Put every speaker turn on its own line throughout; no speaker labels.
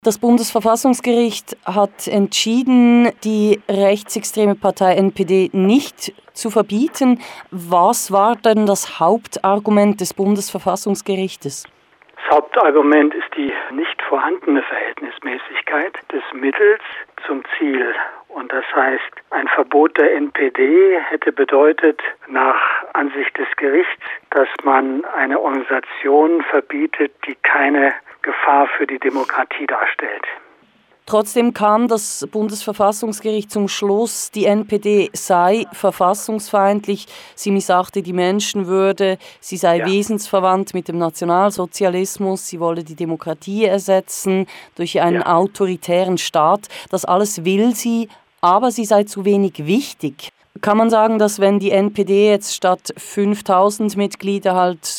Das Bundesverfassungsgericht hat entschieden, die rechtsextreme Partei NPD nicht zu verbieten. Was war denn das Hauptargument des Bundesverfassungsgerichtes?
Das Hauptargument ist die nicht vorhandene Verhältnismäßigkeit des Mittels zum Ziel. Und das heißt, ein Verbot der NPD hätte bedeutet, nach Ansicht des Gerichts, dass man eine Organisation verbietet, die keine Gefahr für die Demokratie darstellt.
Trotzdem kam das Bundesverfassungsgericht zum Schluss, die NPD sei verfassungsfeindlich, sie missachte die Menschenwürde, sie sei wesensverwandt mit dem Nationalsozialismus, sie wolle die Demokratie ersetzen durch einen autoritären Staat. Das alles will sie, aber sie sei zu wenig wichtig. Kann man sagen, dass wenn die NPD jetzt statt 5.000 Mitglieder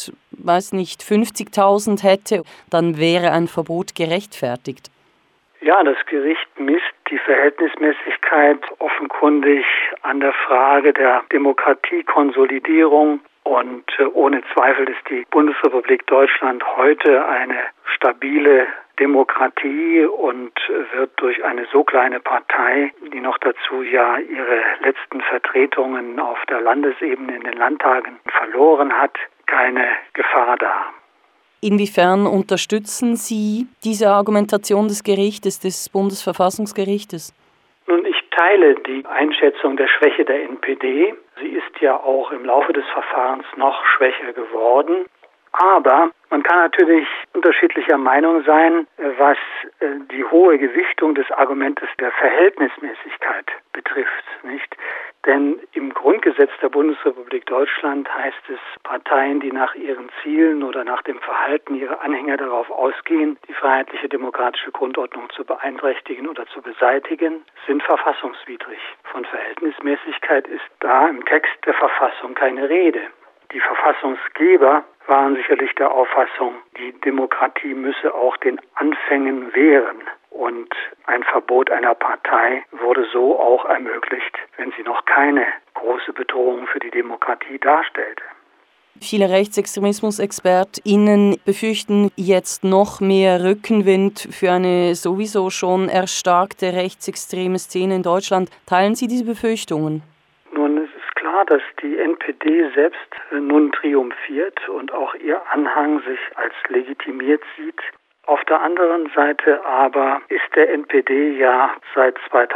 50.000 hätte, dann wäre ein Verbot gerechtfertigt?
Ja, das Gericht misst die Verhältnismäßigkeit offenkundig an der Frage der Demokratiekonsolidierung. Und ohne Zweifel ist die Bundesrepublik Deutschland heute eine stabile Demokratie und wird durch eine so kleine Partei, die noch dazu ja ihre letzten Vertretungen auf der Landesebene in den Landtagen verloren hat, keine Gefahr dar.
Inwiefern unterstützen Sie diese Argumentation des Gerichtes, des Bundesverfassungsgerichtes?
Nun, ich teile die Einschätzung der Schwäche der NPD. Sie ist ja auch im Laufe des Verfahrens noch schwächer geworden. Aber man kann natürlich unterschiedlicher Meinung sein, was die hohe Gewichtung des Argumentes der Verhältnismäßigkeit betrifft, nicht? Denn im Grundgesetz der Bundesrepublik Deutschland heißt es, Parteien, die nach ihren Zielen oder nach dem Verhalten ihrer Anhänger darauf ausgehen, die freiheitliche demokratische Grundordnung zu beeinträchtigen oder zu beseitigen, sind verfassungswidrig. Von Verhältnismäßigkeit ist da im Text der Verfassung keine Rede. Die Verfassungsgeber waren sicherlich der Auffassung, die Demokratie müsse auch den Anfängen wehren. Und ein Verbot einer Partei wurde so auch ermöglicht, wenn sie noch keine große Bedrohung für die Demokratie darstellte.
Viele Rechtsextremismus-ExpertInnen befürchten jetzt noch mehr Rückenwind für eine sowieso schon erstarkte rechtsextreme Szene in Deutschland. Teilen Sie diese Befürchtungen?
Nun, es ist klar, dass die NPD selbst nun triumphiert und auch ihr Anhang sich als legitimiert sieht. Auf der anderen Seite aber ist der NPD ja seit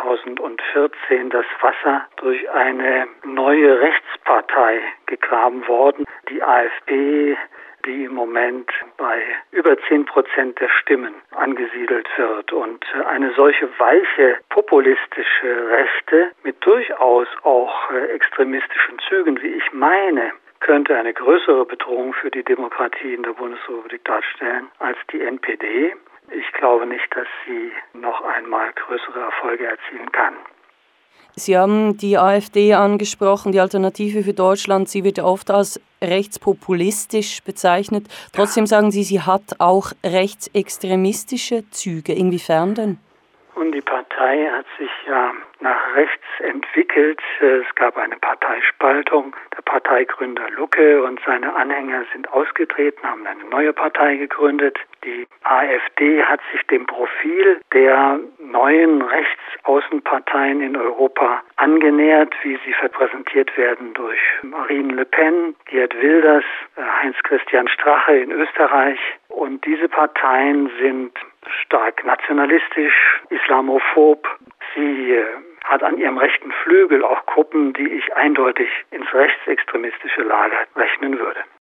2014 das Wasser durch eine neue Rechtspartei gegraben worden, die AfD, die im Moment bei über 10% der Stimmen angesiedelt wird. Und eine solche weiche, populistische Rechte mit durchaus auch extremistischen Zügen, wie ich meine, könnte eine größere Bedrohung für die Demokratie in der Bundesrepublik darstellen als die NPD. Ich glaube nicht, dass sie noch einmal größere Erfolge erzielen kann.
Sie haben die AfD angesprochen, die Alternative für Deutschland. Sie wird oft als rechtspopulistisch bezeichnet. Trotzdem sagen Sie, sie hat auch rechtsextremistische Züge. Inwiefern denn?
Und die Partei hat sich ja nach rechts entwickelt. Es gab eine Parteispaltung. Der Parteigründer Lucke und seine Anhänger sind ausgetreten, haben eine neue Partei gegründet. Die AfD hat sich dem Profil der neuen Rechtsaußenparteien in Europa angenähert, wie sie repräsentiert werden durch Marine Le Pen, Geert Wilders, Heinz-Christian Strache in Österreich. Und diese Parteien sind stark nationalistisch, islamophob. Sie hat an ihrem rechten Flügel auch Gruppen, die ich eindeutig ins rechtsextremistische Lager rechnen würde.